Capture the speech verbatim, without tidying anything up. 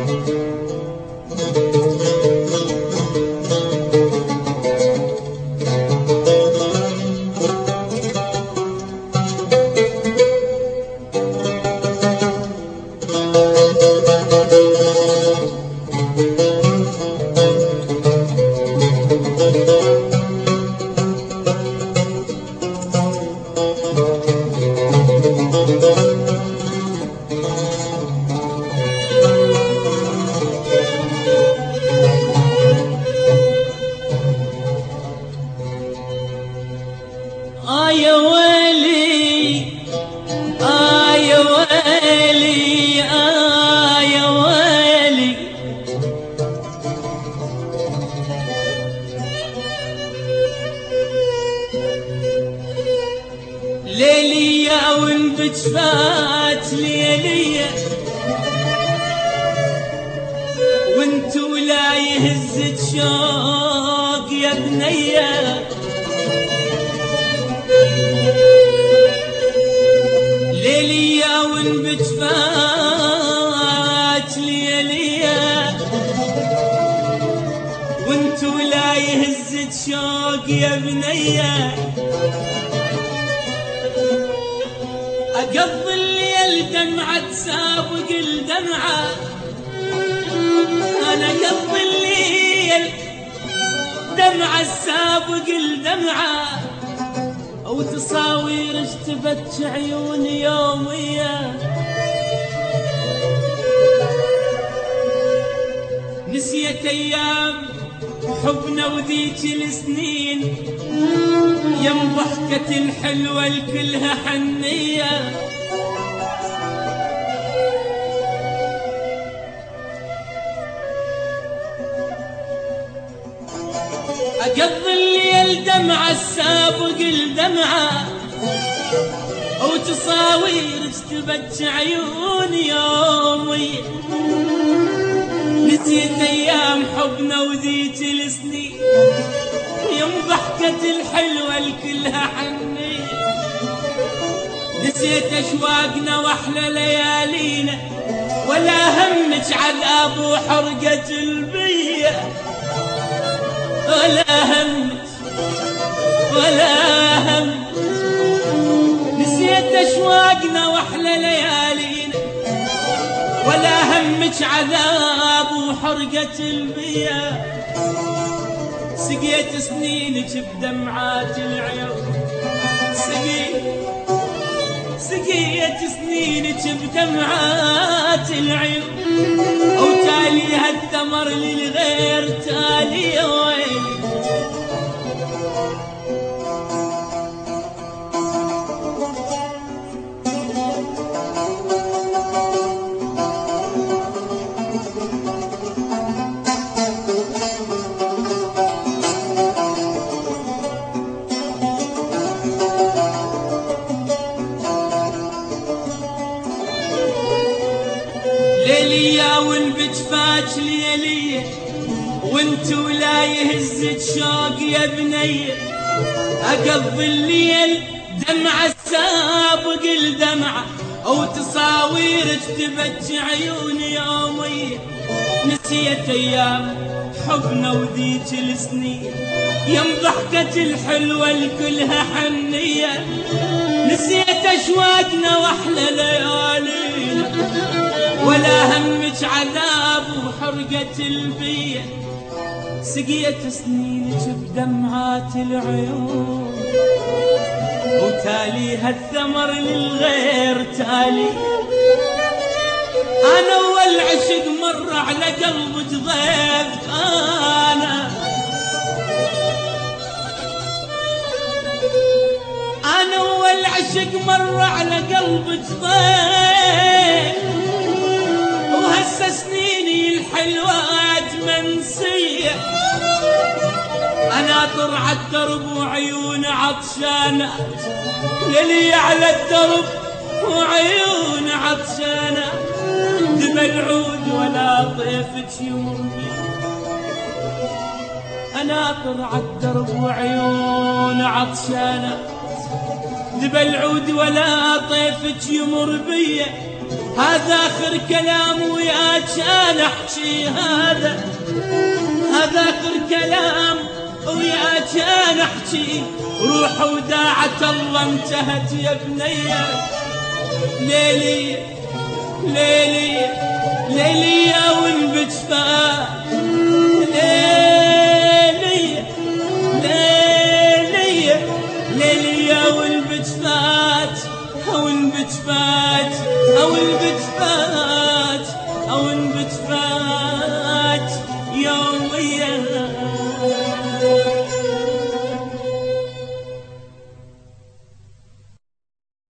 ليلية وانبت فات ليلية وانت ولا يهزك شوق يا بنية. ليلية وانبت فات ليلية وانت ولا يهزك شوق يا بنية. أقضي الليل دمعة سابق الدمعة، أنا أقضي الليل دمعة سابق الدمعة، وتصاوير اشتبت عيوني يومية. نسيت أيام حبنا وذيك السنين يم ضحكة الحلوة الكلها حنية. أقضي الليل دمعة السابق الدمعة، وتصاوير اشتبت عيوني يومي. نسيت أيام حبنا وذيك السنين يوم ضحكة الحلوة الكلها حنية. نسيت أشواقنا وأحلى ليالينا، ولا همك عذاب وحرقة البية. ولا همك ولا هم، نسيت أشواقنا وأحلى ليالينا، ولا همك عذاب وحرقة البية. سقيت سنينك بدمعات العيون، سقيت سقيت سنينك بدمعات العيون، وتاليها الثمر للغير تالي يا ويلي. ليلية وانبت فات ليلية وانت ولا يهزك شوق يا بنية. أقضي الليل دمعة سابق الدمعة، وتصاوير اجتبت عيوني يومية. نسيت أيام حبنا وذيك السنين يم ضحكة الحلوة الكلها حنية. نسيت أشواقنا وأحلى ليالينا، ولا همك عذاب وحرقة البية. سقيت سنينك بدمعات العيون، وتاليها الثمر للغير تالي. أنا والعشق مر على قلبك ضيف، أنا أنا والعشق مر على قلبك ضيف، وهسه سنيني الحلوات منسية. أنا طر الدرب وعيون عطشانة، للي على الدرب وعيون عطشانة. دم العود ولا طيفك يمر بي، أنا طر الدرب وعيون عطشانة. دب العود ولا طيفك يمر بي، هذا آخر كلام وياك أنا أحكي، هذا هذا آخر كلام وياك أنا أحكي. روح وداعة الله انتهت يا بنية. ليلي ليلي ليلي يا والبجفاء، ليلي ليلي ليلي يا والبجفات، او البجفات او البجفات.